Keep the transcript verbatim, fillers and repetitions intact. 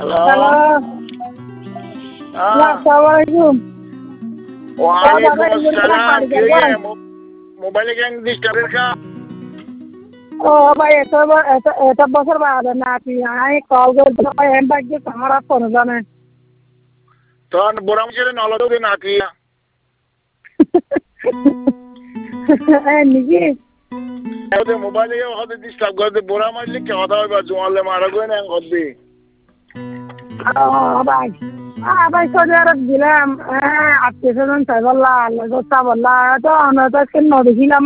hello hello আসসালামু আলাইকুম ওয়ালাইকুম আসসালাম কে মোবাইলে কেন ডিস্টার্বের কা ও ভাই এত এত এত বছর বাদ না তুই আই কল করতে ভাই এম বাকি আমার আর ফোন জানে তখন বড় মুখে নলদ দে না কি এ নিকি ওদের মোবাইলে হতে ডিস্টার্ব করে বড় মারলে কি কথা হবে জোয়ালে মারা গো না গদ্দি ও ভাই আ ভাই সৌদি আরব গেলাম হ্যাঁ আত্মীয় স্বজন চাই বললা আল্লাহ গোস্তা বললা তো আমরা তো আজকে নদী ছিলাম